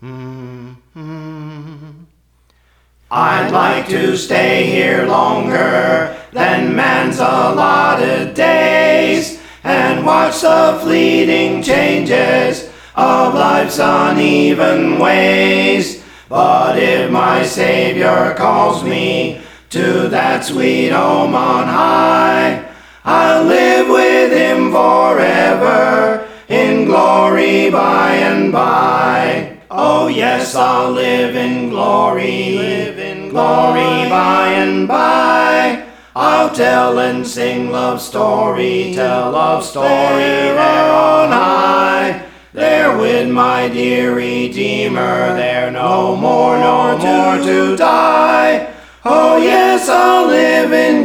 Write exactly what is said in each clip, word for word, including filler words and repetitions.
I'd like to stay here longer than man's allotted days, and watch the fleeting changes of life's uneven ways. But if my Savior calls me to that sweet home on high, I'll live with him forever in glory by and by. Oh yes, I'll live in glory, live in glory by and by. I'll tell and sing love story, tell love story there on high. There with my dear Redeemer, there no more, no more to die. Oh yes, I'll live in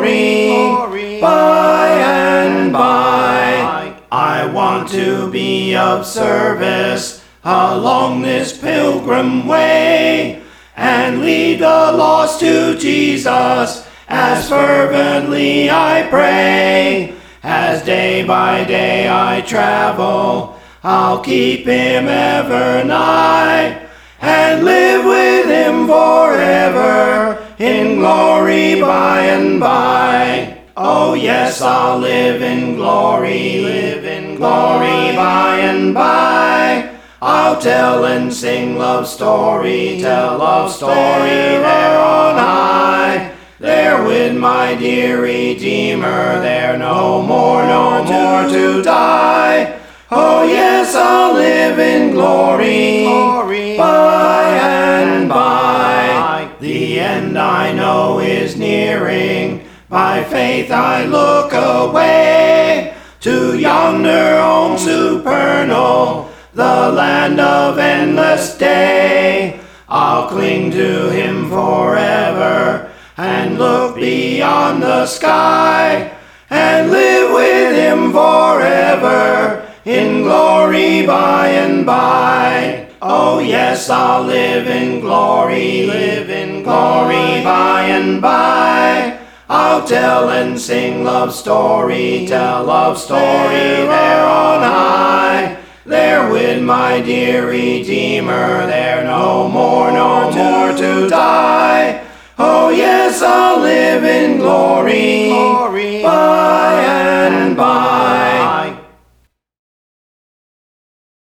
glory by and by. I want to be of service along this pilgrim way, and lead the lost to Jesus as fervently I pray. As day by day I travel, I'll keep him ever nigh, and live with him forever in glory by and by. Oh yes, I'll live in glory, live in glory by and by. I'll tell and sing love story, tell love story there on high. There with my dear Redeemer, there no more, no more to die. Oh yes, I'll live in glory, glory by and by. The end I know is nearing, by faith I look away to yonder home supernal, the land of endless day. I'll cling to him forever and look beyond the sky, and live with him forever in glory by and by. Oh yes, I'll live in glory, live in glory by and by. I'll tell and sing love story, tell love story there on high. There with my dear Redeemer, there no more, no more to die. Oh yes, I'll live in glory, glory by